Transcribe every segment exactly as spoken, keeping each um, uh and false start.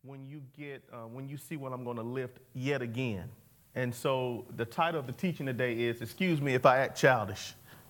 when you get uh, when you see what I'm going to lift yet again. And so the title of the teaching today is, excuse me if I act childish.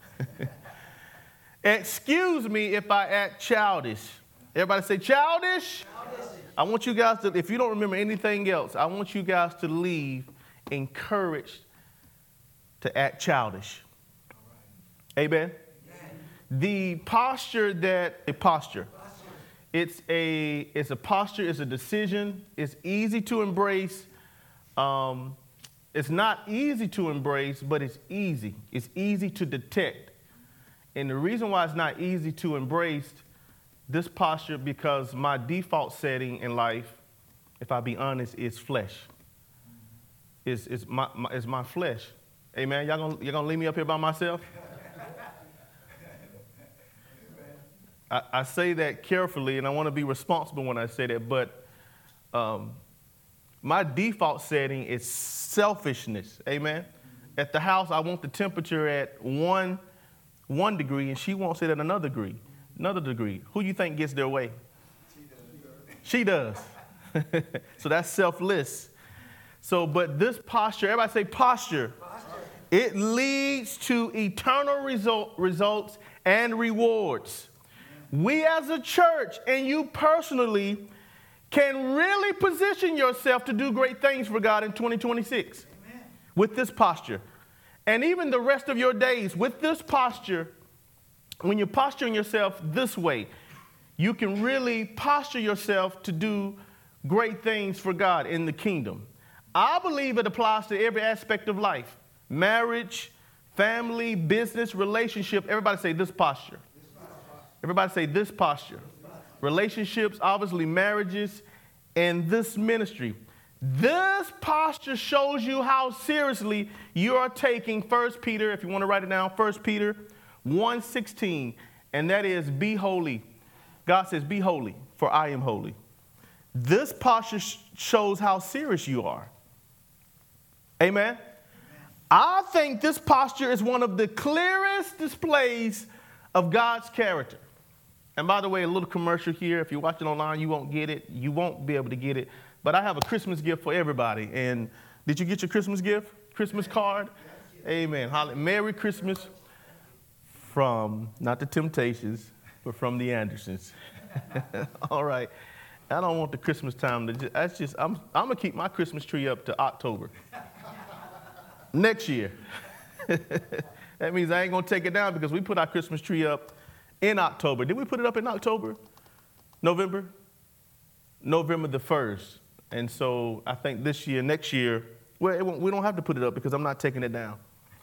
Excuse me if I act childish. Everybody say childish. Childish. I want you guys to, if you don't remember anything else, I want you guys to leave encouraged to act childish. Right. Amen. Amen. The posture that, a posture. posture. It's a, it's a posture, it's a decision. It's easy to embrace. Um, it's not easy to embrace, but it's easy. It's easy to detect. And the reason why it's not easy to embrace this posture, because my default setting in life, if I be honest, is flesh. Is is my, my is my flesh. Amen. Y'all gonna y'all gonna leave me up here by myself? I, I say that carefully, and I want to be responsible when I say that. But um, my default setting is selfishness. Amen. At the house, I want the temperature at one one degree, and she wants it at another degree. Another degree. Who you think gets their way? She does. She does. So that's selfless. So, but this posture, everybody say posture. Posture. It leads to eternal result, results and rewards. Amen. We as a church and you personally can really position yourself to do great things for God in twenty twenty-six. Amen. With this posture. And even the rest of your days with this posture. When you're posturing yourself this way, you can really posture yourself to do great things for God in the kingdom. I believe it applies to every aspect of life. Marriage, family, business, relationship. Everybody say this posture. Everybody say this posture. Relationships, obviously marriages, and this ministry. This posture shows you how seriously you are taking First Peter, if you want to write it down, First Peter one sixteen, and that is be holy. God says, be holy, for I am holy. This posture sh- shows how serious you are. Amen? Amen? I think this posture is one of the clearest displays of God's character. And by the way, a little commercial here. If you're watching online, you won't get it. You won't be able to get it. But I have a Christmas gift for everybody. And did you get your Christmas gift? Christmas card? Amen. Merry Christmas. From, not the Temptations, but from the Andersons. All right. I don't want the Christmas time to just, that's just, I'm, I'm going to keep my Christmas tree up to October. Next year. That means I ain't going to take it down because we put our Christmas tree up in October. Did we put it up in October? November? November the first. And so I think this year, next year, well, it won't, we don't have to put it up because I'm not taking it down.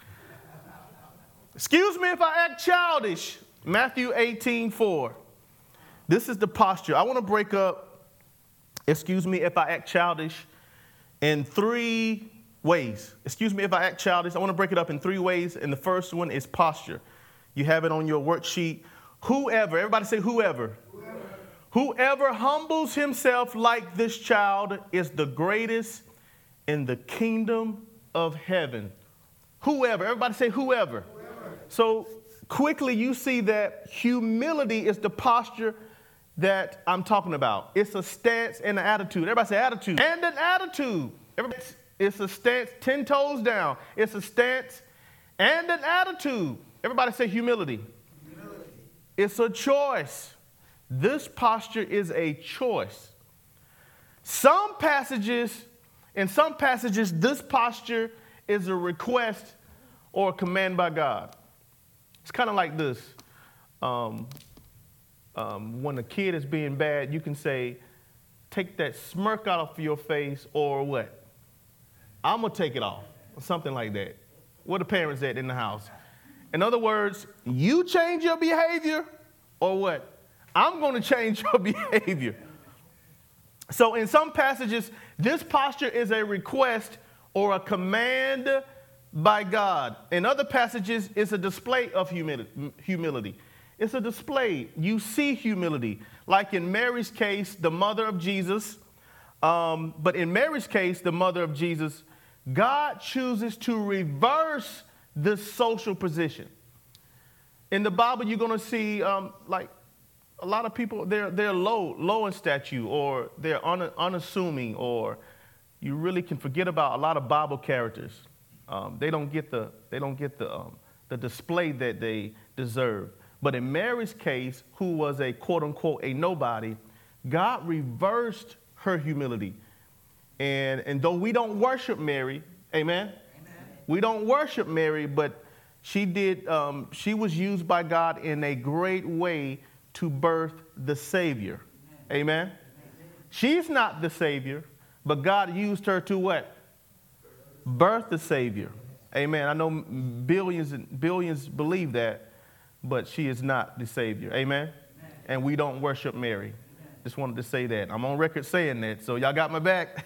Excuse me if I act childish. Matthew eighteen four. This is the posture. I want to break up, excuse me if I act childish, in three ways. Excuse me if I act childish. I want to break it up in three ways. And the first one is posture. You have it on your worksheet. Whoever, everybody say whoever. Whoever. Whoever humbles himself like this child is the greatest in the kingdom of heaven. Whoever, everybody say whoever. So quickly you see that humility is the posture that I'm talking about. It's a stance and an attitude. Everybody say attitude. And an attitude. Everybody, it's a stance, ten toes down. It's a stance and an attitude. Everybody say humility. Humility. It's a choice. This posture is a choice. Some passages, in some passages, this posture is a request or a command by God. It's kind of like this. Um, um, when a kid is being bad, you can say, take that smirk out of your face, or what? I'm going to take it off, or something like that. Where the parents at in the house? In other words, you change your behavior, or what? I'm going to change your behavior. So in some passages, this posture is a request or a command by God. In other passages, it's a display of humility. It's a display. You see humility. Like in Mary's case, the mother of Jesus. Um, but in Mary's case, the mother of Jesus, God chooses to reverse this social position. In the Bible, you're going to see um, like a lot of people, they're, they're low, low in stature, or they're un, unassuming, or you really can forget about a lot of Bible characters. Um, they don't get the, they don't get the, um, the display that they deserve. But in Mary's case, who was a quote unquote a nobody, God reversed her humility. And, and though we don't worship Mary, amen? Amen. We don't worship Mary, but she did, um, she was used by God in a great way to birth the Savior. Amen. Amen. She's not the Savior, but God used her to what? Birth the Savior. Amen. I know billions and billions believe that, but she is not the Savior. Amen. Amen. And we don't worship Mary. Amen. Just wanted to say that. I'm on record saying that, so y'all got my back.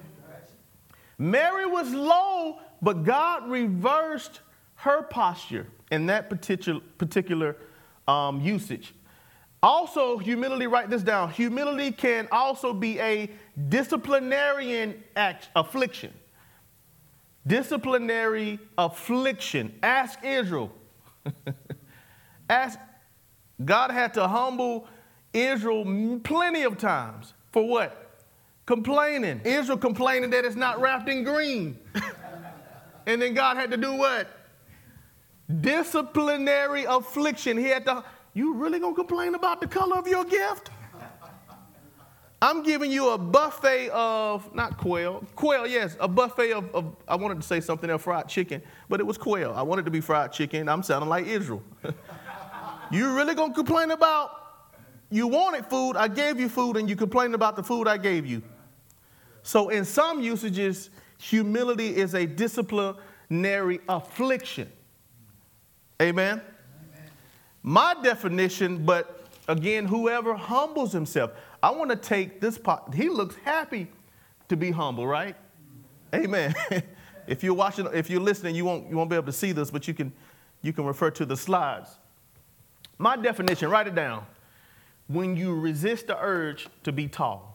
Mary was low, but God reversed her posture in that particular, particular um, usage. Also, humility, write this down. Humility can also be a disciplinarian act, affliction. Disciplinary affliction. Ask Israel. Ask, God had to humble Israel plenty of times. For what? Complaining. Israel complaining that it's not wrapped in green. And then God had to do what? Disciplinary affliction. He had to, you really gonna complain about the color of your gift? I'm giving you a buffet of, not quail, quail, yes, a buffet of, of I wanted to say something else, fried chicken, but it was quail. I wanted to be fried chicken. I'm sounding like Israel. You really gonna complain about, you wanted food, I gave you food, and you complained about the food I gave you. So in some usages, humility is a disciplinary affliction. Amen? Amen. My definition, but again, whoever humbles himself. I want to take this part. He looks happy to be humble, right? Amen. If you're watching, if you're listening, you won't, you won't be able to see this, but you can, you can refer to the slides. My definition, write it down. When you resist the urge to be tall.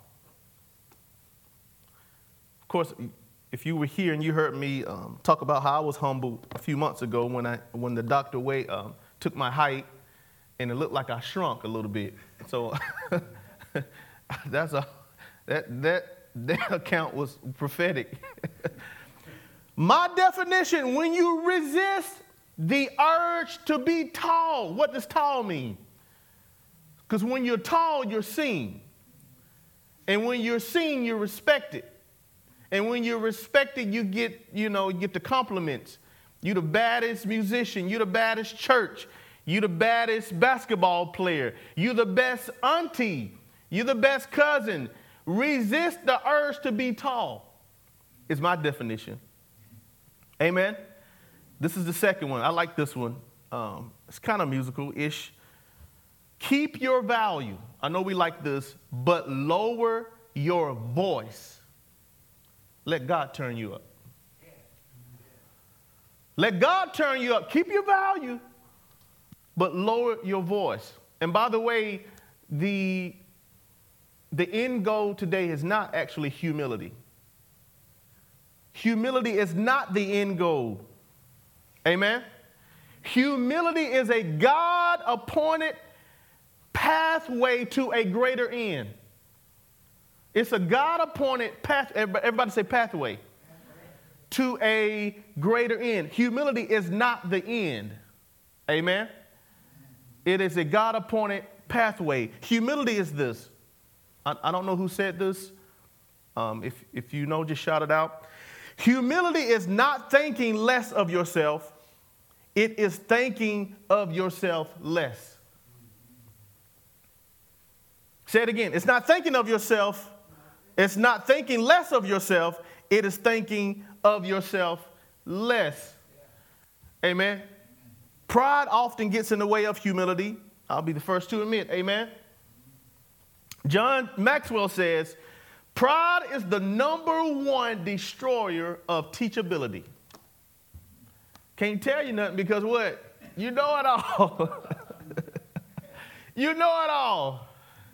Of course, if you were here and you heard me um, talk about how I was humbled a few months ago when I when the doctor weighed, um, took my height, and it looked like I shrunk a little bit. So that's a that that that account was prophetic. My definition: when you resist the urge to be tall. What does tall mean? Because when you're tall, you're seen, and when you're seen, you're respected. And when you're respected, you get, you know, you get the compliments. You're the baddest musician. You're the baddest church. You're the baddest basketball player. You're the best auntie. You're the best cousin. Resist the urge to be tall is my definition. Amen. This is the second one. I like this one. Um, it's kind of musical-ish. Keep your value. I know we like this, but lower your voice. Let God turn you up. Let God turn you up. Keep your value, but lower your voice. And by the way, the, the end goal today is not actually humility. Humility is not the end goal. Amen? Humility is a God-appointed pathway to a greater end. It's a God-appointed path. Everybody say pathway. To a greater end. Humility is not the end. Amen? It is a God-appointed pathway. Humility is this. I, I don't know who said this. Um, if, if you know, just shout it out. Humility is not thinking less of yourself. It is thinking of yourself less. Say it again. It's not thinking of yourself. It's not thinking less of yourself. It is thinking of yourself less. Amen. Pride often gets in the way of humility. I'll be the first to admit. Amen. John Maxwell says, pride is the number one destroyer of teachability. Can't tell you nothing because what? You know it all. You know it all.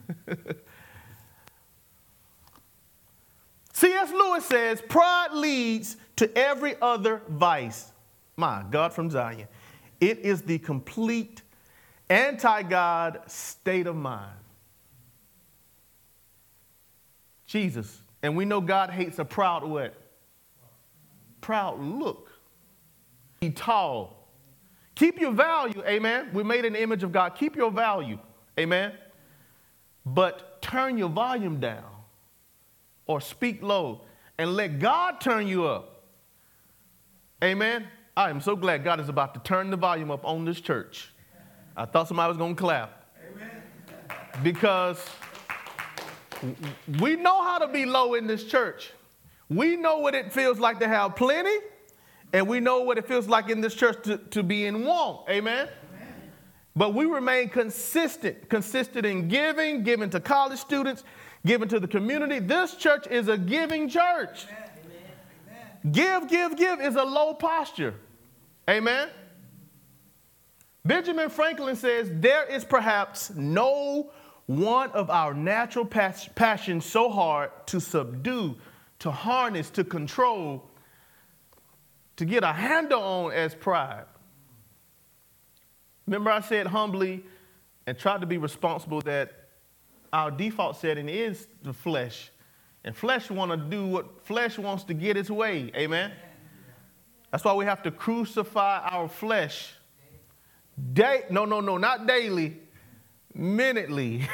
C S Lewis says, pride leads to every other vice. My God from Zion. It is the complete Anti-God state of mind. Jesus. And we know God hates a proud what? Proud look. Be tall. Keep your value, amen. We're made in the image of God. Keep your value, amen. But turn your volume down or speak low and let God turn you up. Amen. I am so glad God is about to turn the volume up on this church. I thought somebody was going to clap. Amen. Because we know how to be low in this church. We know what it feels like to have plenty, and we know what it feels like in this church to, to be in want. Amen? Amen. But we remain consistent, consistent in giving, giving to college students, giving to the community. This church is a giving church. Amen. Amen. Give, give, give is a low posture. Amen? Benjamin Franklin says, there is perhaps no one of our natural pas- passions so hard to subdue, to harness, to control, to get a handle on as pride. Remember I said humbly and tried to be responsible that our default setting is the flesh. And flesh want to do what flesh wants to get its way. Amen? That's why we have to crucify our flesh. Day, no, no, no, not daily. Minutely.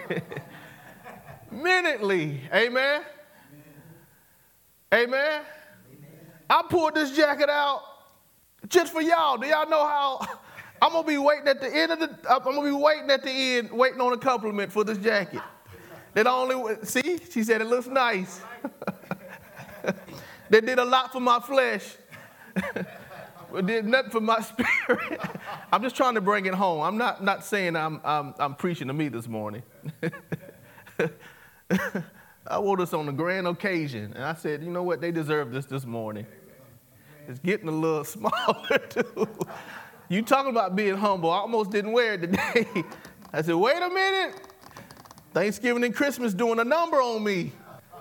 Minutely. Amen? Amen? Amen? I pulled this jacket out just for y'all. Do y'all know how I'm going to be waiting at the end of the, I'm going to be waiting at the end, waiting on a compliment for this jacket. That only, see, she said it looks nice. They did a lot for my flesh. It did nothing for my spirit. I'm just trying to bring it home. I'm not, not saying I'm, I'm, I'm preaching to me this morning. I wore this on a grand occasion, and I said, you know what? They deserve this this morning. It's getting a little smaller, too. You talking about being humble. I almost didn't wear it today. I said, wait a minute. Thanksgiving and Christmas doing a number on me.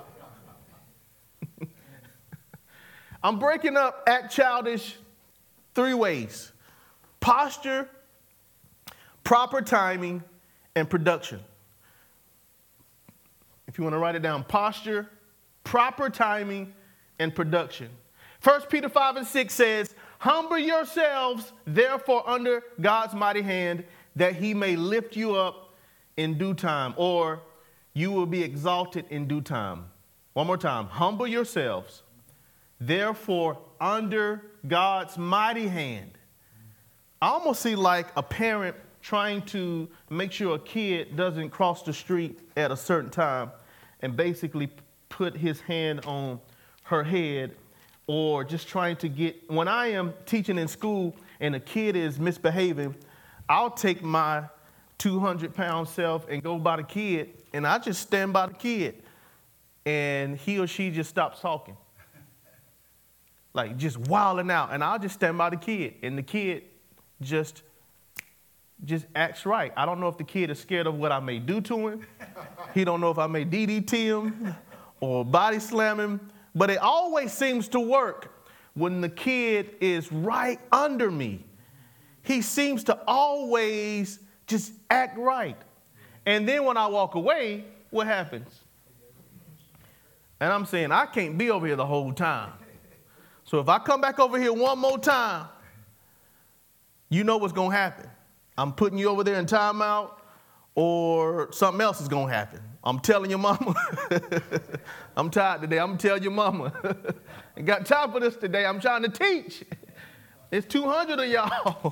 I'm breaking up act childish three ways: posture, proper timing, and production. If you want to write it down, posture, proper timing, and production. First Peter five and six says, humble yourselves, therefore, under God's mighty hand, that he may lift you up in due time, or you will be exalted in due time. One more time. Humble yourselves, therefore, under God's mighty hand. I almost see like a parent trying to make sure a kid doesn't cross the street at a certain time and basically put his hand on her head, or just trying to get, when I am teaching in school and a kid is misbehaving, I'll take my two hundred pound self and go by the kid, and I just stand by the kid, and he or she just stops talking. Like just wilding out, and I'll just stand by the kid, and the kid just, just acts right. I don't know if the kid is scared of what I may do to him. He don't know if I may D D T him or body slam him, but it always seems to work when the kid is right under me. He seems to always just act right. And then when I walk away, what happens? And I'm saying, I can't be over here the whole time. So if I come back over here one more time, you know what's going to happen. I'm putting you over there in timeout, or something else is going to happen. I'm telling your mama. I'm tired today. I'm going to tell your mama. I got time for this today. I'm trying to teach. It's two hundred of y'all.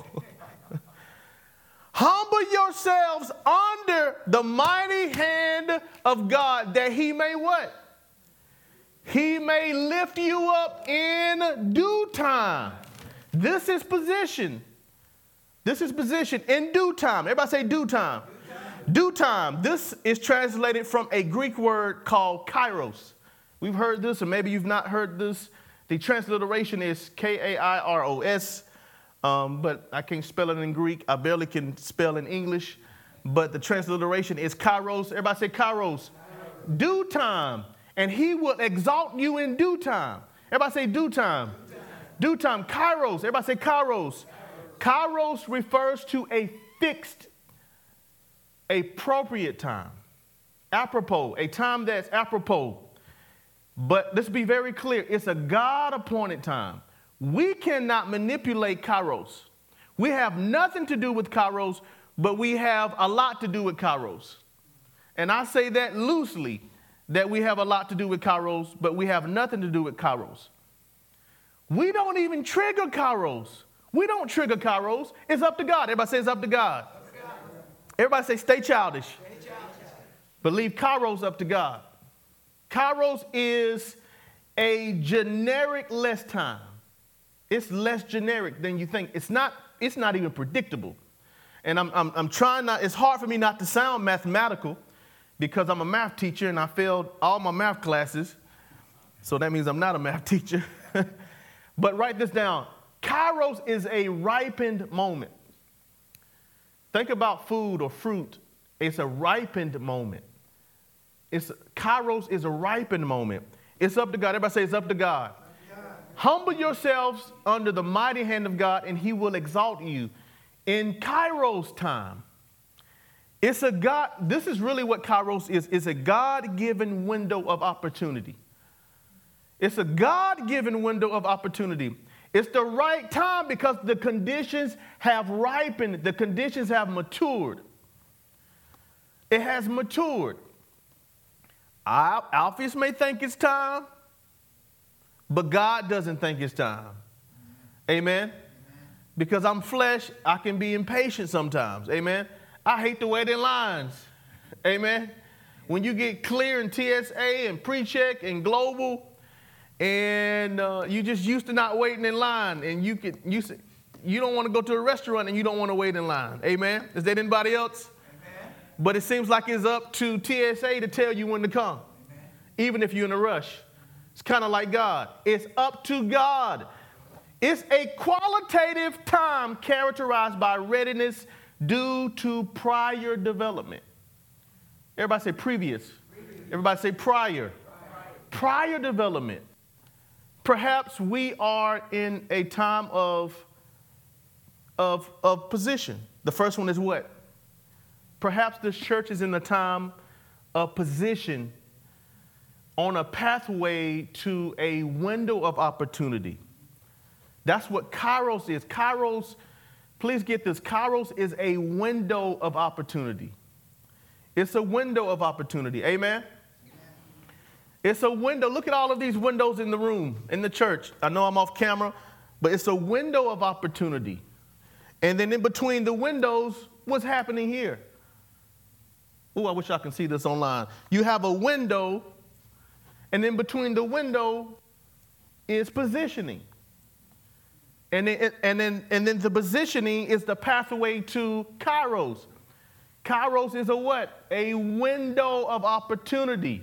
Humble yourselves under the mighty hand of God, that he may what? He may lift you up in due time. This is position. This is position in due time. Everybody say due time. Due time. Due time. This is translated from a Greek word called kairos. We've heard this, or maybe you've not heard this. The transliteration is K A I R O S, um, but I can't spell it in Greek. I barely can spell in English, but the transliteration is kairos. Everybody say kairos. Kairos. Due time. And he will exalt you in due time. Everybody say due time. Due time. Due time. Kairos. Everybody say kairos. Kairos. Kairos refers to a fixed appropriate time, apropos, a time that's apropos. But let's be very clear, it's a God-appointed time. We cannot manipulate Kairos. We have nothing to do with Kairos, but we have a lot to do with Kairos. And I say that loosely, that we have a lot to do with Kairos, but we have nothing to do with Kairos. We don't even trigger Kairos. We don't trigger Kairos. It's up to God. Everybody say it's up to God. Up to God. Everybody say stay childish. Stay childish. But leave Kairos up to God. Kairos is a generic less time. It's less generic than you think. It's not, it's not even predictable. And I'm, I'm, I'm trying not, it's hard for me not to sound mathematical because I'm a math teacher and I failed all my math classes. So that means I'm not a math teacher. But write this down. Kairos is a ripened moment. Think about food or fruit. It's a ripened moment. It's, Kairos is a ripened moment. It's up to God. Everybody say it's up to God. Up to God. Humble yourselves under the mighty hand of God and he will exalt you. In Kairos time, it's a God, this is really what Kairos is. It's a God-given window of opportunity. It's a God-given window of opportunity. It's the right time because the conditions have ripened. The conditions have matured. It has matured. Alpheus may think it's time, but God doesn't think it's time. Amen? Because I'm flesh, I can be impatient sometimes. Amen? I hate to wait in lines. Amen? When you get clear in T S A and pre-check and global, and uh, you just used to not waiting in line, and you could you you don't want to go to a restaurant and you don't want to wait in line. Amen? Is that anybody else? Amen. But it seems like it's up to T S A to tell you when to come, amen, even if you're in a rush. It's kind of like God. It's up to God. It's a qualitative time characterized by readiness due to prior development. Everybody say previous. previous. Everybody say prior. prior. Prior development. Perhaps we are in a time of, of, of position. The first one is what? Perhaps this church is in a time of position on a pathway to a window of opportunity. That's what Kairos is. Kairos, please get this, Kairos is a window of opportunity. It's a window of opportunity. Amen? It's a window. Look at all of these windows in the room, in the church. I know I'm off camera, but it's a window of opportunity. And then in between the windows, what's happening here? Oh, I wish I could see this online. You have a window, and in between the window is positioning. And then, and then, and then the positioning is the pathway to Kairos. Kairos is a what? A window of opportunity.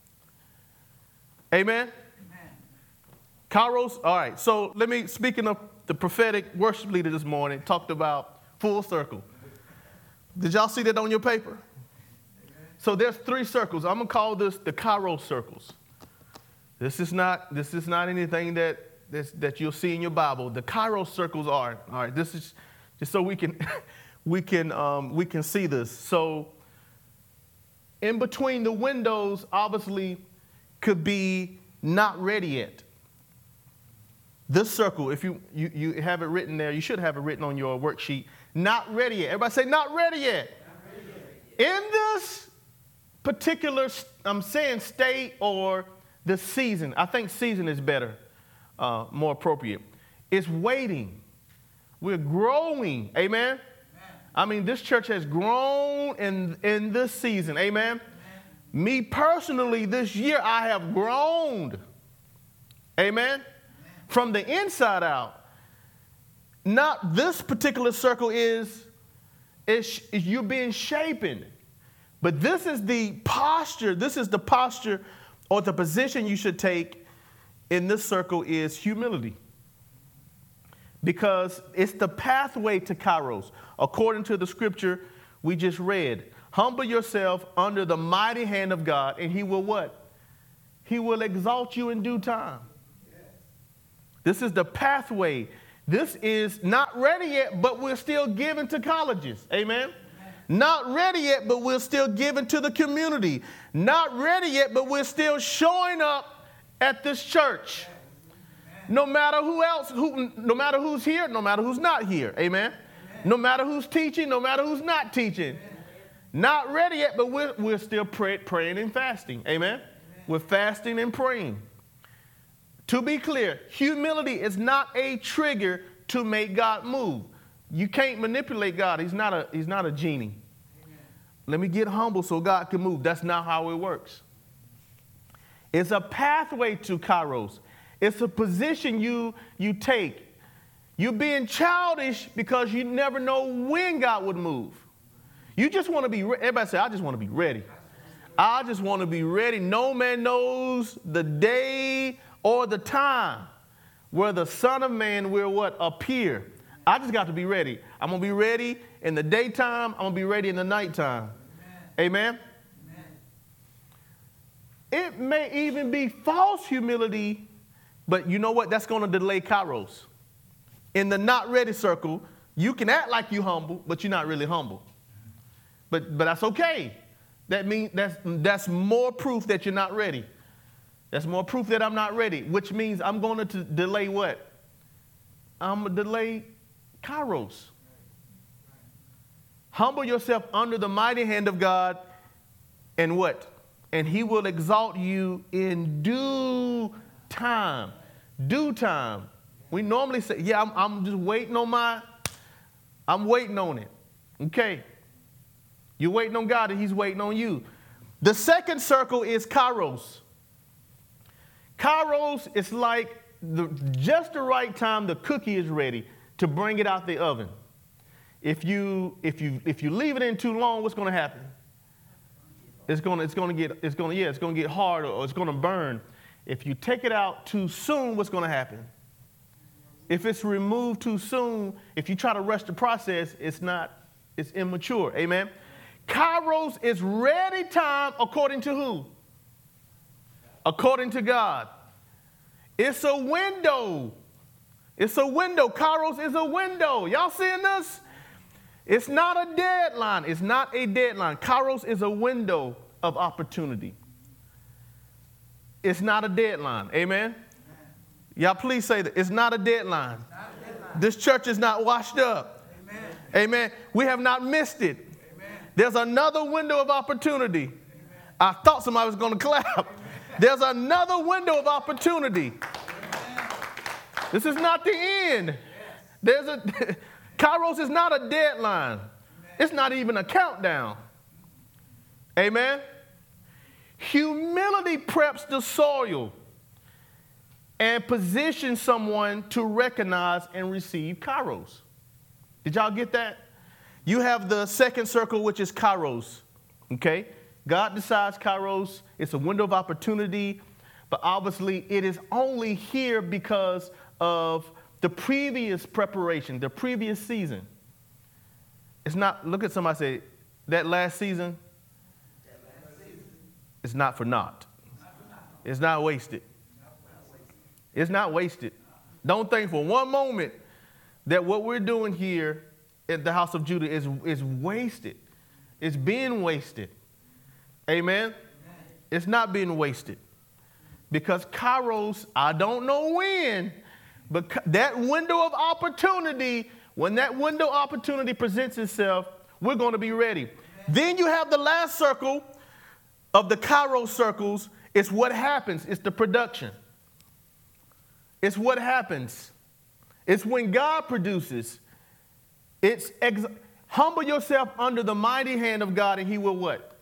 Amen? Amen. Kairos, all right, so let me, speaking of the prophetic worship leader this morning, talked about full circle. Did y'all see that on your paper? Amen. So there's three circles. I'm going to call this the Kairos circles. This is not, this is not anything that, that you'll see in your Bible. The Kairos circles are, all right, this is just so we can, we can, um, we can see this. So in between the windows, obviously, could be not ready yet. This circle, if you, you, you have it written there, you should have it written on your worksheet, not ready yet. Everybody say, not ready yet. Not ready yet. In this particular, I'm saying state or the season, I think season is better, uh, more appropriate. It's waiting. We're growing. Amen? Amen. I mean, this church has grown in, in this season. Amen? Me personally, this year, I have grown. Amen? Amen? From the inside out. Not this particular circle is, is, is you're being shapen. But this is the posture, this is the posture or the position you should take in this circle is humility. Because it's the pathway to Kairos. According to the scripture we just read. Humble yourself under the mighty hand of God, and he will what? He will exalt you in due time. Yes. This is the pathway. This is not ready yet, but we're still giving to colleges. Amen? Amen. Not ready yet, but we're still giving to the community. Not ready yet, but we're still showing up at this church. No matter who else, who, no matter who's here, no matter who's not here. Amen. No matter who's teaching, no matter who's not teaching. Not ready yet, but we're, we're still pray, praying and fasting. Amen? Amen. We're fasting and praying. To be clear, humility is not a trigger to make God move. You can't manipulate God. He's not a, he's not a genie. Amen. Let me get humble so God can move. That's not how it works. It's a pathway to Kairos. It's a position you, you take. You're being childish because you never know when God would move. You just want to be, re- everybody say, I just want to be ready. I just want to be ready. No man knows the day or the time where the Son of Man will what? Appear. I just got to be ready. I'm going to be ready in the daytime. I'm going to be ready in the nighttime. Amen. Amen? Amen. It may even be false humility, but you know what? That's going to delay Kairos. In the not ready circle, you can act like you're humble, but you're not really humble. But but that's okay. That means that's that's more proof that you're not ready. That's more proof that I'm not ready, which means I'm going to delay what? I'm going to delay Kairos. Humble yourself under the mighty hand of God, and what? And he will exalt you in due time. Due time. We normally say, yeah, I'm, I'm just waiting on my, I'm waiting on it. Okay. You're waiting on God and he's waiting on you. The second circle is Kairos. Kairos is like the, just the right time the cookie is ready to bring it out the oven. If you, if you, if you leave it in too long, what's going to happen? It's going to, it's going to get, it's going to, yeah, it's going to get hard or it's going to burn. If you take it out too soon, what's going to happen? If it's removed too soon, if you try to rush the process, it's not, it's immature. Amen. Kairos is ready time according to who? According to God. It's a window. It's a window. Kairos is a window. Y'all seeing this? It's not a deadline. It's not a deadline. Kairos is a window of opportunity. It's not a deadline. Amen? Y'all please say that. It's not a deadline. Not a deadline. This church is not washed up. Amen. Amen. We have not missed it. Amen. There's another window of opportunity. Amen. I thought somebody was going to clap. Amen. There's another window of opportunity. Amen. This is not the end. Yes. There's a Kairos is not a deadline. Amen. It's not even a countdown. Amen. Humility preps the soil and positions someone to recognize and receive Kairos. Did y'all get that? You have the second circle, which is Kairos. Okay? God decides Kairos. It's a window of opportunity, but obviously it is only here because of the previous preparation, the previous season. It's not, look at somebody say, that last season, that last season. It's not for naught. It's not wasted. It's not wasted. Don't think for one moment that what we're doing here at the House of Judah is, is wasted. It's being wasted. Amen? Amen? It's not being wasted. Because Kairos, I don't know when, but that window of opportunity, when that window of opportunity presents itself, we're going to be ready. Amen. Then you have the last circle of the Kairos circles. It's what happens. It's the production. It's what happens. It's when God produces. It's ex- humble yourself under the mighty hand of God and he will what?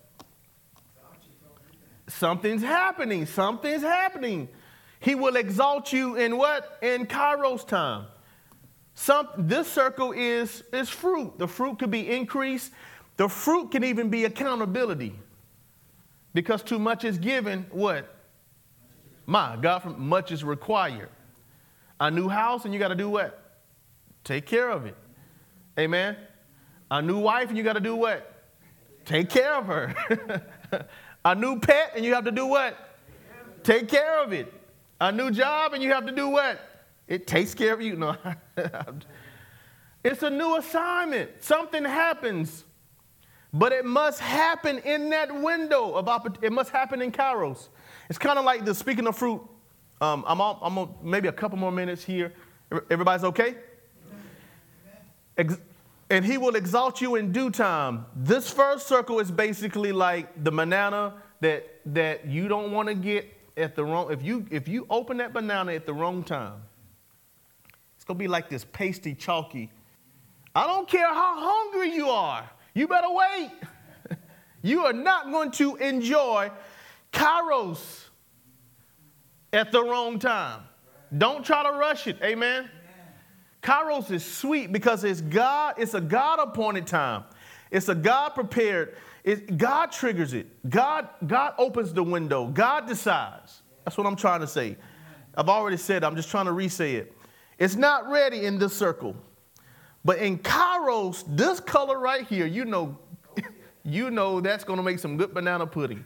Something's happening. Something's happening. He will exalt you in what? In Kairos time. Some, this circle is, is fruit. The fruit could be increased. The fruit can even be accountability. Because too much is given, what? My God, from much is required. A new house, and you got to do what? Take care of it. Amen. A new wife, and you got to do what? Take care of her. A new pet, and you have to do what? Take care of it. A new job, and you have to do what? It takes care of you. No. It's a new assignment. Something happens. But it must happen in that window of opportunity. It must happen in Kairos. It's kind of like the speaking of fruit. Um, I'm on, I'm on maybe a couple more minutes here. Everybody's okay? Ex- and he will exalt you in due time. This first circle is basically like the banana that that you don't want to get at the wrong. If you if you open that banana at the wrong time, it's gonna be like this pasty, chalky. I don't care how hungry you are. You better wait. You are not going to enjoy Kairos at the wrong time. Don't try to rush it. Amen. Amen. Kairos is sweet because it's God. It's a God-appointed time. It's a God-prepared. It, God triggers it. God, God opens the window. God decides. That's what I'm trying to say. I've already said it. I'm just trying to re-say it. It's not ready in this circle. But in Kairos, this color right here, you know, you know that's going to make some good banana pudding.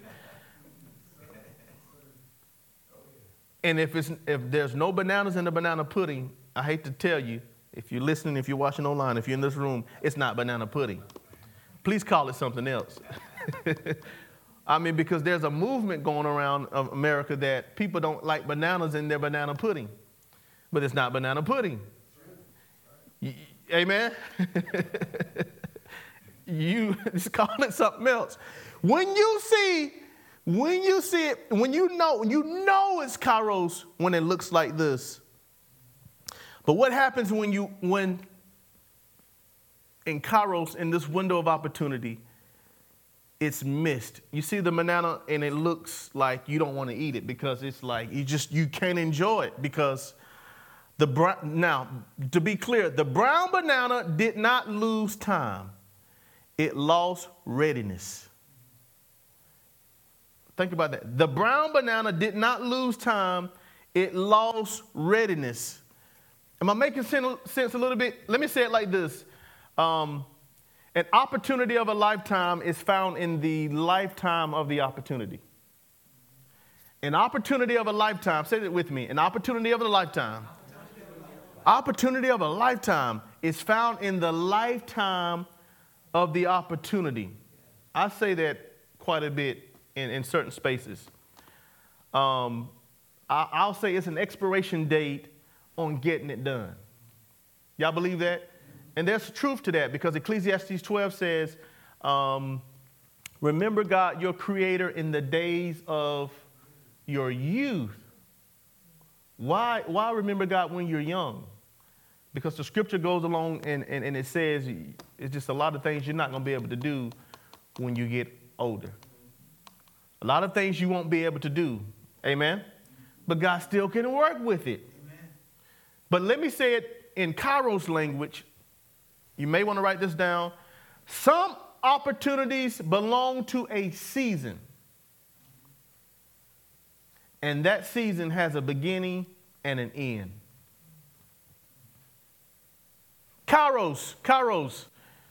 And if it's if there's no bananas in the banana pudding, I hate to tell you, if you're listening, if you're watching online, if you're in this room, it's not banana pudding. Please call it something else. I mean, because there's a movement going around of America that people don't like bananas in their banana pudding. But it's not banana pudding. Y- Amen? You just call it something else. When you see, when you see it, when you know, when you know it's Kairos when it looks like this. But what happens when you, when in Kairos, in this window of opportunity, it's missed. You see the banana and it looks like you don't want to eat it because it's like you just, you can't enjoy it because the brown, now, to be clear, the brown banana did not lose time. It lost readiness. Think about that. The brown banana did not lose time. It lost readiness. Am I making sense a little bit? Let me say it like this. Um, an opportunity of a lifetime is found in the lifetime of the opportunity. An opportunity of a lifetime, say it with me, an opportunity of a lifetime. Opportunity of a lifetime is found in the lifetime of the opportunity. I say that quite a bit in, in certain spaces. Um, I, I'll say it's an expiration date on getting it done. Y'all believe that? And there's truth to that because Ecclesiastes twelve says, um, remember God, your creator, in the days of your youth. Why, why remember God when you're young? Because the scripture goes along and, and, and it says it's just a lot of things you're not going to be able to do when you get older. A lot of things you won't be able to do. Amen? But God still can work with it. Amen. But let me say it in Kairos language. You may want to write this down. Some opportunities belong to a season. And that season has a beginning and an end. Kairos, Kairos.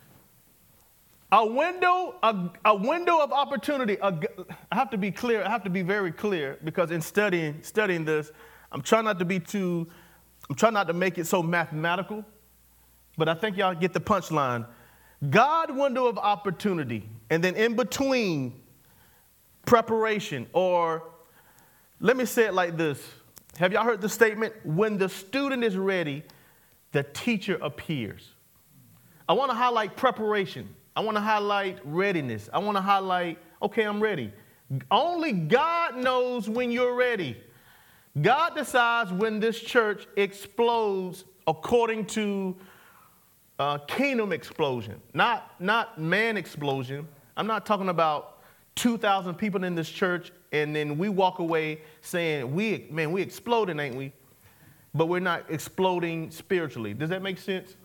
A window, a, a window of opportunity. A, I have to be clear. I have to be very clear because in studying studying this, I'm trying not to be too, I'm trying not to make it so mathematical, but I think y'all get the punchline. God window of opportunity, and then in between, preparation, or let me say it like this. Have y'all heard the statement? When the student is ready, the teacher appears. I want to highlight preparation. I want to highlight readiness. I want to highlight, okay, I'm ready. Only God knows when you're ready. God decides when this church explodes according to uh, kingdom explosion, not, not man explosion. I'm not talking about two thousand people in this church and then we walk away saying, "We man, we exploding, ain't we?" But we're not exploding spiritually. Does that make sense?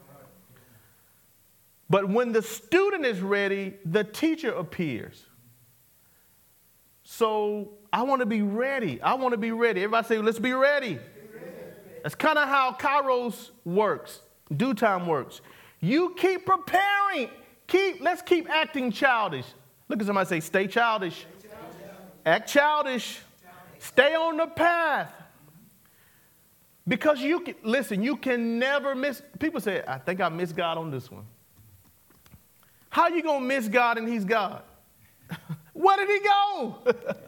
But when the student is ready, the teacher appears. So I want to be ready. I want to be ready. Everybody say, let's be ready. That's kind of how Kairos works, due time works. You keep preparing. Keep, let's keep acting childish. Look at somebody say, stay childish. Stay childish. Act childish. childish. Stay on the path. Because you can, listen, you can never miss. People say, I think I missed God on this one. How you going to miss God and he's God? Where did he go?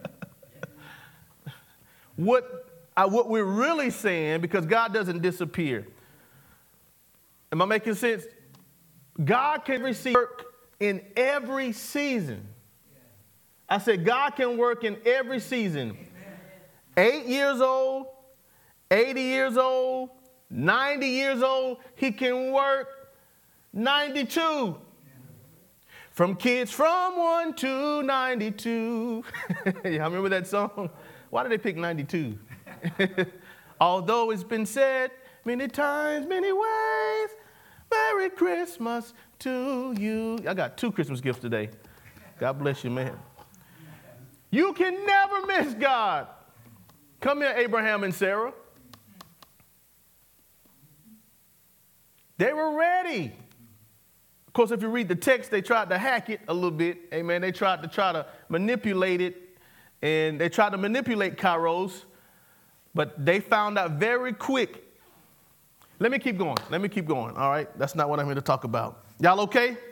what, uh, what we're really saying, because God doesn't disappear. Am I making sense? God can receive work in every season. I said God can work in every season. Eight years old, eighty years old, ninety years old, he can work ninety-two. From kids from one to ninety-two. Y'all remember that song? Why did they pick ninety-two? Although it's been said many times, many ways, Merry Christmas to you. I got two Christmas gifts today. God bless you, man. You can never miss God. Come here, Abraham and Sarah. They were ready. Of course, if you read the text, they tried to hack it a little bit. Amen. They tried to try to manipulate it, and they tried to manipulate Kairos, but they found out very quick. Let me keep going. Let me keep going. All right. That's not what I'm here to talk about. Y'all okay? Yeah.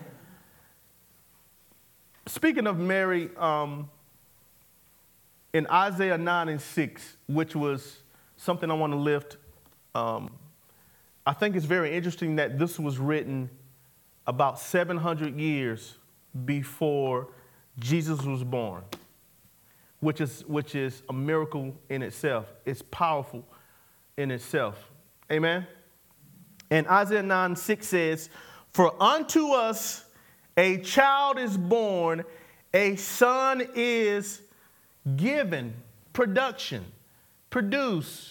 Speaking of Mary, um, in Isaiah nine and six, which was something I want to lift, um, I think it's very interesting that this was written about seven hundred years before Jesus was born, which is, which is a miracle in itself. It's powerful in itself. Amen? And Isaiah nine six says, "For unto us a child is born, a son is given," production, produce,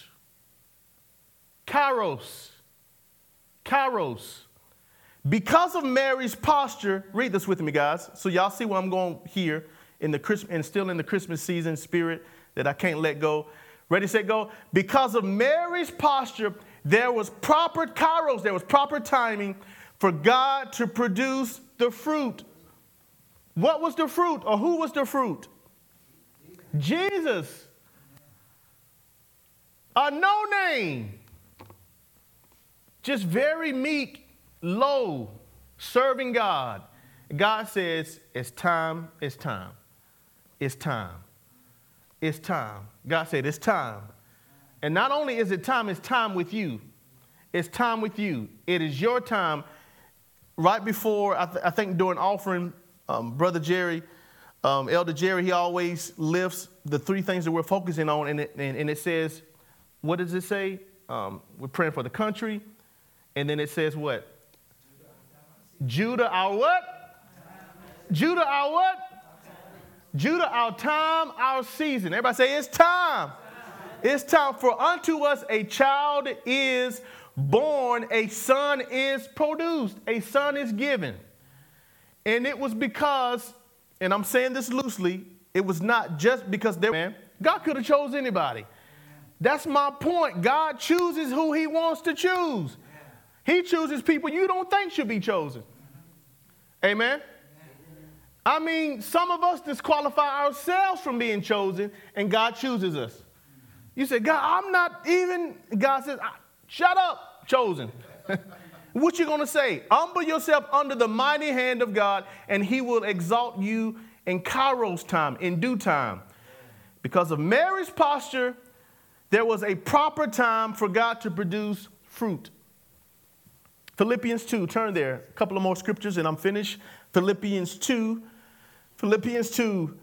kairos, kairos. Because of Mary's posture, read this with me, guys, so y'all see where I'm going here in the Christmas, and still in the Christmas season spirit that I can't let go. Ready, set, go. Because of Mary's posture, there was proper kairos, there was proper timing for God to produce the fruit. What was the fruit, or who was the fruit? Jesus. A no name. Just very meek, low, serving God. God says, it's time, it's time, it's time, it's time. God said, it's time. And not only is it time, it's time with you. It's time with you. It is your time. Right before, I, th- I think during offering, um, Brother Jerry, um, Elder Jerry, he always lifts the three things that we're focusing on. And it, and, and it says, what does it say? Um, we're praying for the country. And then it says what? Judah, our what? Judah, our what? Judah, our time, our season. Everybody say, it's time. It's time. For unto us a child is born, a son is produced, a son is given. And it was because, and I'm saying this loosely, it was not just because they, man, God could have chose anybody. That's my point. God chooses who he wants to choose. He chooses people you don't think should be chosen. Amen? I mean, some of us disqualify ourselves from being chosen, and God chooses us. You say, God, I'm not even, God says, shut up, chosen. What you going to say? Humble yourself under the mighty hand of God, and he will exalt you in Kairos time, in due time. Because of Mary's posture, there was a proper time for God to produce fruit. Philippians two, turn there. A couple of more scriptures and I'm finished. Philippians two. Philippians two.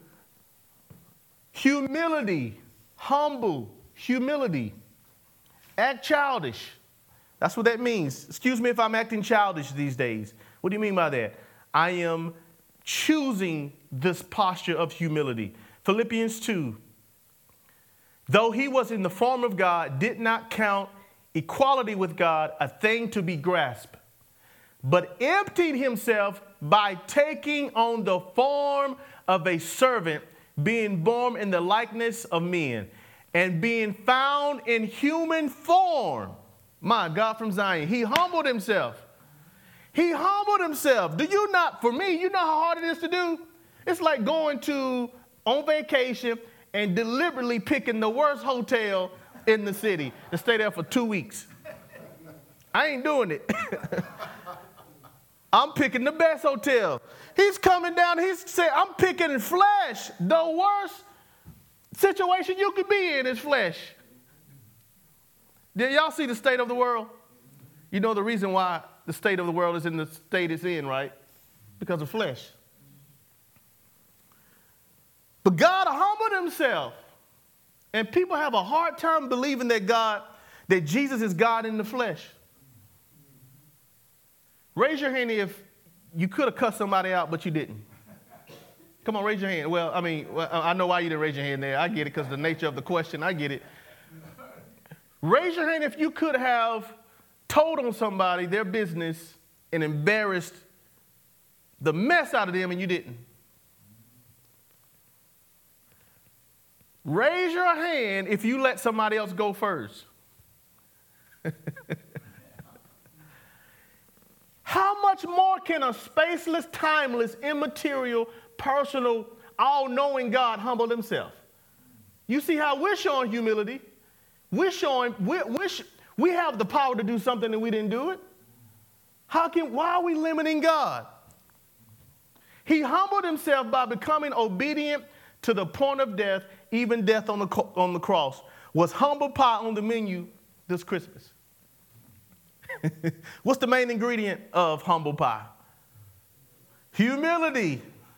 Humility. Humble. Humility. Act childish. That's what that means. Excuse me if I'm acting childish these days. What do you mean by that? I am choosing this posture of humility. Philippians two. Though he was in the form of God, did not count equality with God a thing to be grasped, but emptied himself by taking on the form of a servant, being born in the likeness of men, and being found in human form. My God from Zion, he humbled himself. He humbled himself. Do you not, for me, you know how hard it is to do? It's like going to, on vacation, and deliberately picking the worst hotel in the city to stay there for two weeks. I ain't doing it. I'm picking the best hotel. He's coming down. He's saying, I'm picking flesh. The worst situation you could be in is flesh. Did y'all see the state of the world? You know the reason why the state of the world is in the state it's in, right? Because of flesh. But God humbled himself. And people have a hard time believing that God, that Jesus is God in the flesh. Raise your hand if you could have cussed somebody out, but you didn't. Come on, raise your hand. Well, I mean, well, I know why you didn't raise your hand there. I get it because the nature of the question. I get it. Raise your hand if you could have told on somebody their business and embarrassed the mess out of them and you didn't. Raise your hand if you let somebody else go first. How much more can a spaceless, timeless, immaterial, personal, all-knowing God humble himself? You see how we're showing humility. We're showing, we're, we're sh- we have the power to do something and we didn't do it. How can, why are we limiting God? He humbled himself by becoming obedient to the point of death, even death on the, on the cross. Was humble pie on the menu this Christmas? What's the main ingredient of humble pie? Humility.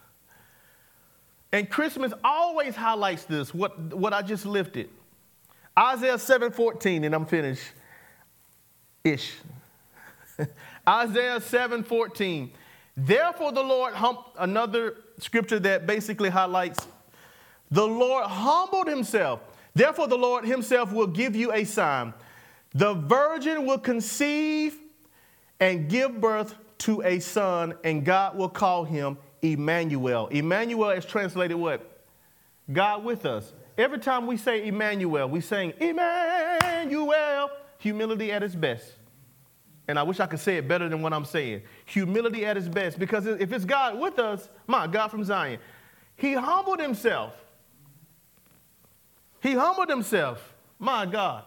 And Christmas always highlights this, what, what I just lifted. Isaiah seven fourteen, and I'm finished. Ish. Isaiah seven fourteen. Therefore the Lord, hum- another scripture that basically highlights, the Lord humbled himself. Therefore the Lord himself will give you a sign. The virgin will conceive and give birth to a son, and God will call him Emmanuel. Emmanuel is translated what? God with us. Every time we say Emmanuel, we sing Emmanuel, humility at its best. And I wish I could say it better than what I'm saying. Humility at its best, because if it's God with us, my God from Zion, he humbled himself. He humbled himself, my God.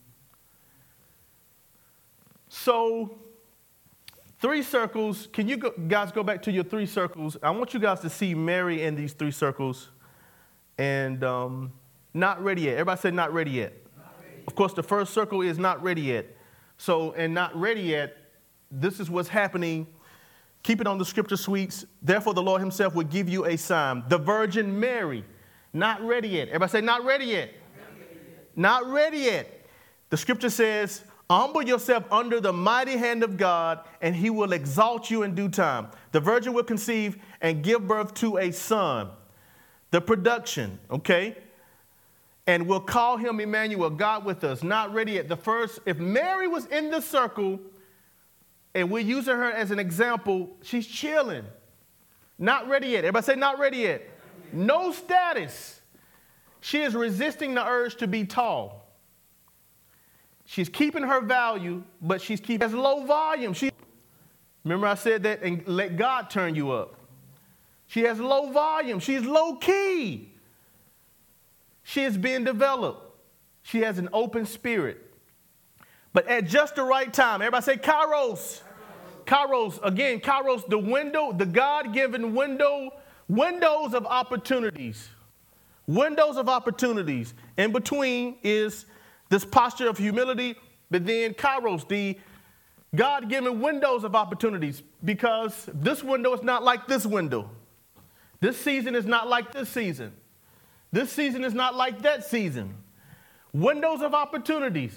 So, three circles. Can you go, guys go back to your three circles? I want you guys to see Mary in these three circles. And um, not ready yet. Everybody say not ready yet. Not ready. Of course, the first circle is not ready yet. So, and not ready yet, this is what's happening. Keep it on the scripture suites. Therefore, the Lord himself will give you a sign. The Virgin Mary, not ready yet. Everybody say not ready yet. Not ready yet. Not ready yet. The scripture says, humble yourself under the mighty hand of God, and he will exalt you in due time. The virgin will conceive and give birth to a son. The production, okay? And we'll call him Emmanuel, God with us, not ready yet. The first, if Mary was in the circle, and we're using her as an example, she's chilling. Not ready yet. Everybody say not ready yet. No status. She is resisting the urge to be tall. She's keeping her value, but she's keeping as low volume. She, remember I said that, and let God turn you up. She has low volume. She's low key. She is being developed. She has an open spirit. But at just the right time, everybody say Kairos. Kairos, again, Kairos, the window, the God-given window, windows of opportunities. Windows of opportunities. In between is this posture of humility, but then Kairos, the God-given windows of opportunities, because this window is not like this window. This season is not like this season. This season is not like that season. Windows of opportunities.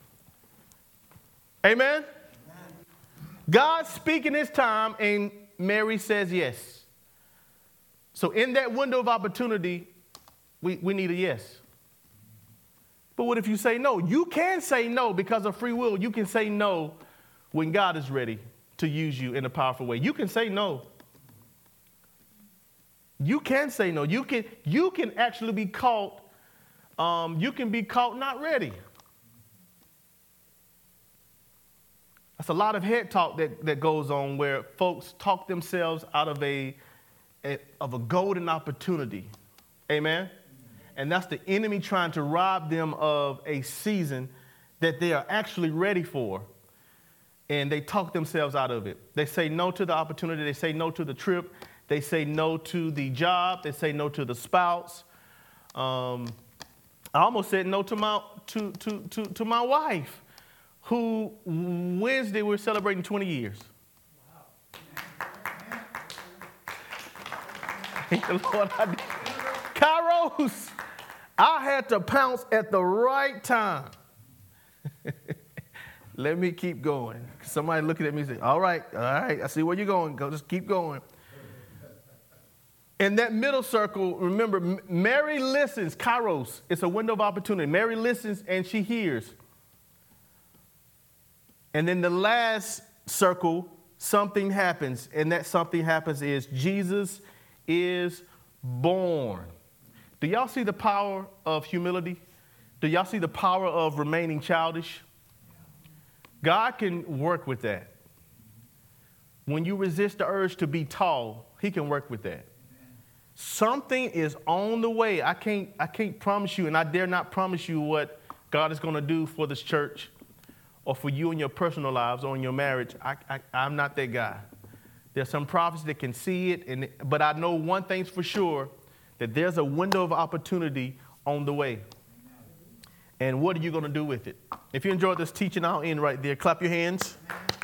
Amen? Amen. God speaking his time, and Mary says yes. So in that window of opportunity, we, we need a yes. But what if you say no? You can say no because of free will. You can say no when God is ready to use you in a powerful way. You can say no. You can say no. You can, you can actually be caught, um, you can be caught not ready. That's a lot of head talk that, that goes on where folks talk themselves out of a, a, of a golden opportunity. Amen? And that's the enemy trying to rob them of a season that they are actually ready for. and they talk themselves out of it. They say no to the opportunity. They say no to the trip. They say no to the job. They say no to the spouse. Um, I almost said no to my to to to, to my wife, who Wednesday we're celebrating twenty years. Thank the Lord, I did. Kairos, I had to pounce at the right time. Let me keep going. Somebody looking at me and say, all right, all right, I see where you're going. Go, just keep going. In that middle circle, remember, Mary listens, Kairos. It's a window of opportunity. Mary listens and she hears. And then the last circle, something happens. And that something happens is Jesus is born. Do y'all see the power of humility? Do y'all see the power of remaining childish? God can work with that. When you resist the urge to be tall, he can work with that. Something is on the way. I can't, I can't promise you, and I dare not promise you what God is going to do for this church or for you in your personal lives or in your marriage. I, I, I'm not that guy. There's some prophets that can see it, and, but I know one thing's for sure, that there's a window of opportunity on the way. And what are you going to do with it? If you enjoyed this teaching, I'll end right there. Clap your hands.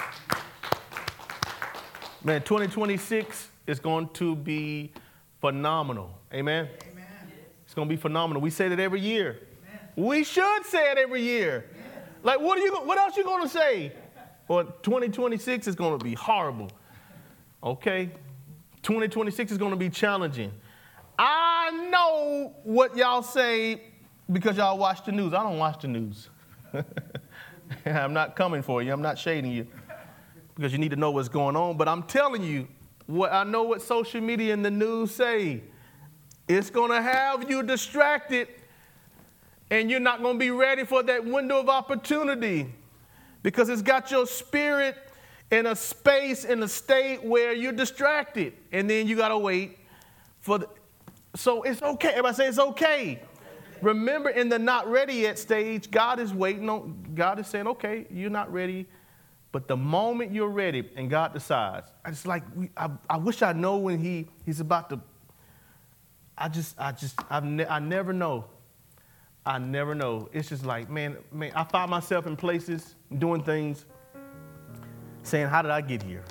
Man, twenty twenty-six is going to be phenomenal. Amen? Amen. It's going to be phenomenal. We say that every year. Amen. We should say it every year. Amen. Like, what are you? What else are you going to say? Well, twenty twenty-six is going to be horrible. Okay? twenty twenty-six is going to be challenging. I know what y'all say because y'all watch the news. I don't watch the news. I'm not coming for you. I'm not shading you because you need to know what's going on. But I'm telling you, what I know what social media and the news say. It's going to have you distracted, and you're not going to be ready for that window of opportunity because it's got your spirit in a space, in a state where you're distracted, and then you got to wait for the... So it's okay. Everybody say it's okay. Remember, in the not ready yet stage, God is waiting on, God is saying, okay, you're not ready. But the moment you're ready and God decides, it's like, we, I, I wish I know when he, he's about to, I just, I just, I've ne- I never know. I never know. It's just like, man, man, I find myself in places doing things saying, how did I get here?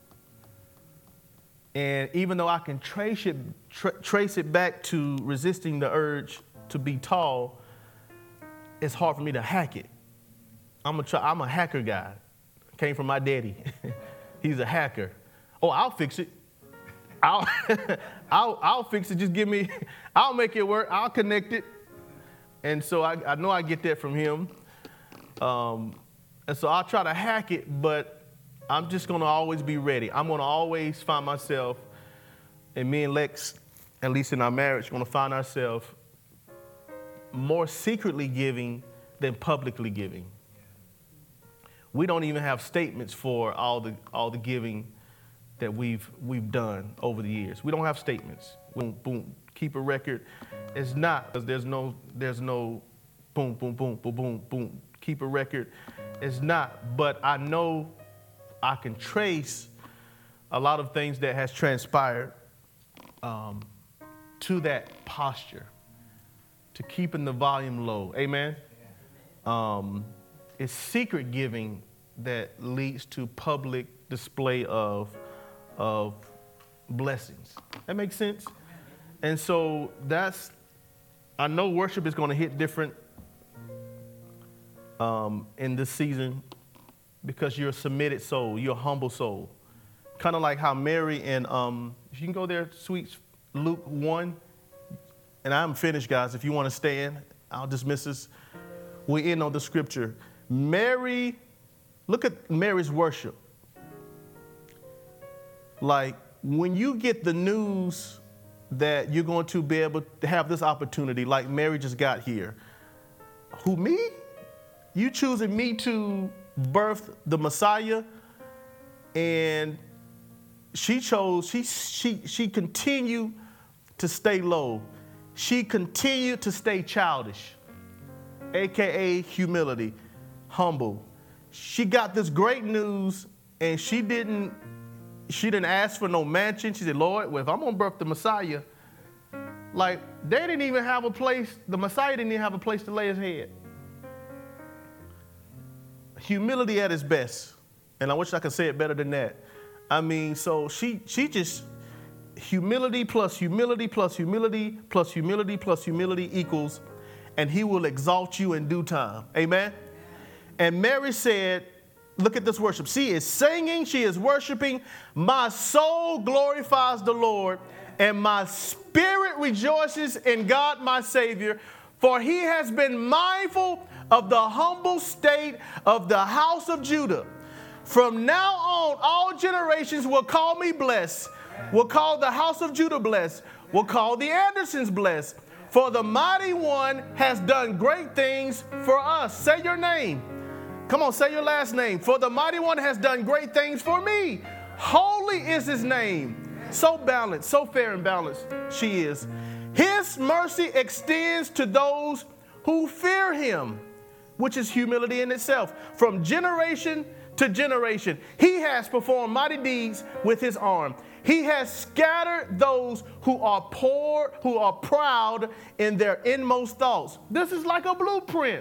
And even though I can trace it, tra- trace it back to resisting the urge to be tall, it's hard for me to hack it. I'm a, try- I'm a hacker guy. Came from my daddy. He's a hacker. Oh, I'll fix it. I'll, I'll, I'll fix it. Just give me, I'll make it work. I'll connect it. And so I, I know I get that from him. Um, and so I'll try to hack it, but I'm just going to always be ready. I'm going to always find myself, and me and Lex, at least in our marriage, going to find ourselves more secretly giving than publicly giving. We don't even have statements for all the all the giving that we've we've done over the years. We don't have statements. Boom, boom, keep a record. It's not, because there's no there's no boom, boom, boom, boom, boom, boom. Keep a record. It's not. But I know I can trace a lot of things that has transpired um, to that posture, to keeping the volume low. Amen. Um, It's secret giving that leads to public display of, of blessings. That makes sense? And so that's, I know worship is going to hit different um, in this season because you're a submitted soul, you're a humble soul. Kind of like how Mary and, um, if you can go there, sweets, Luke one. And I'm finished, guys. If you want to stand, I'll dismiss this. We're in on the scripture. Mary, look at Mary's worship. Like, when you get the news that you're going to be able to have this opportunity, like Mary just got here. Who, me? You choosing me to birth the Messiah? And she chose, she, she, she continued to stay low. She continued to stay childish, A K A humility. Humble. she got this great news, and she didn't, she didn't ask for no mansion. She said, Lord, well, if I'm going to birth the Messiah, like, they didn't even have a place, the Messiah didn't even have a place to lay his head. Humility at its best. And I wish I could say it better than that. I mean, so she she just, humility plus humility plus humility plus humility plus humility equals, and he will exalt you in due time. Amen? And Mary said, look at this worship. She is singing, she is worshiping. My soul glorifies the Lord, and my spirit rejoices in God my Savior, for he has been mindful of the humble state of the house of Judah. From now on, all generations will call me blessed, will call the house of Judah blessed, will call the Andersons blessed, for the mighty one has done great things for us. Say your name. Come on, say your last name. For the mighty one has done great things for me. Holy is his name. So balanced, so fair and balanced she is. His mercy extends to those who fear him, which is humility in itself. From generation to generation, he has performed mighty deeds with his arm. He has scattered those who are poor, who are proud in their inmost thoughts. This is like a blueprint.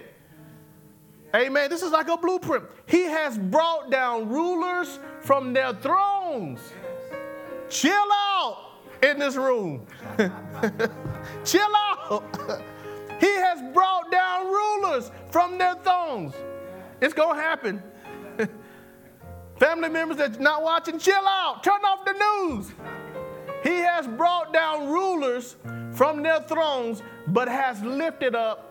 Amen. This is like a blueprint. He has brought down rulers from their thrones. Chill out in this room. Chill out. He has brought down rulers from their thrones. It's going to happen. Family members that's not watching, chill out. Turn off the news. He has brought down rulers from their thrones, but has lifted up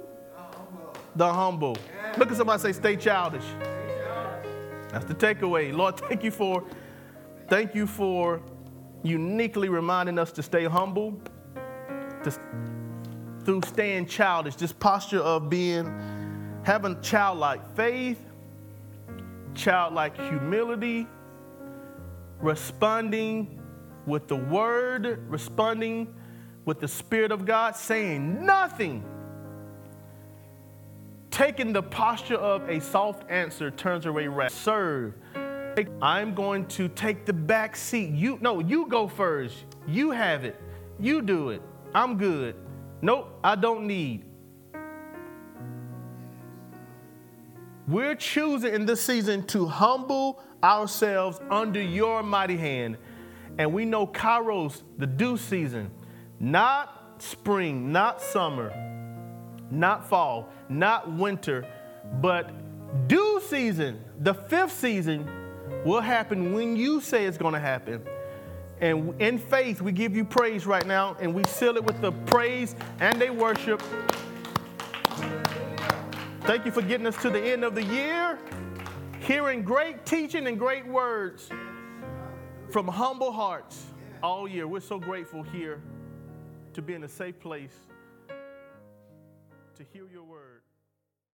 the humble. Look at somebody say, stay childish. That's the takeaway. Lord, thank you for, thank you for uniquely reminding us to stay humble, to, through staying childish, this posture of being, having childlike faith, childlike humility, responding with the word, responding with the Spirit of God, saying nothing. Taking the posture of a soft answer turns away wrath. Serve. I'm going to take the back seat. You no, you go first. You have it. You do it. I'm good. Nope, I don't need. We're choosing in this season to humble ourselves under your mighty hand. And we know Kairos, the due season, not spring, not summer, not fall, not winter, but due season, the fifth season, will happen when you say it's going to happen. And in faith, we give you praise right now, and we seal it with the praise and a worship. Thank you for getting us to the end of the year, hearing great teaching and great words from humble hearts all year. We're so grateful here to be in a safe place to hear your word.